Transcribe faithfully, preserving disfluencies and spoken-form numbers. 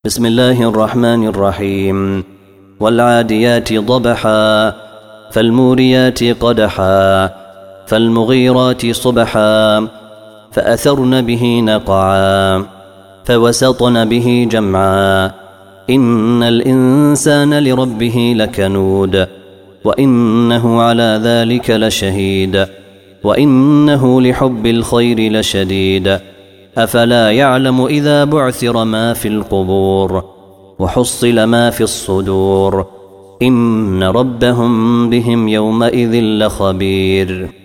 بسم الله الرحمن الرحيم. والعاديات ضبحا فالموريات قدحا فالمغيرات صبحا فأثرن به نقعا فوسطن به جمعا إن الإنسان لربه لكنود وإنه على ذلك لشهيد وإنه لحب الخير لشديد أفلا يعلم إذا بعثر ما في القبور وحصل ما في الصدور إن ربهم بهم يومئذ لخبير.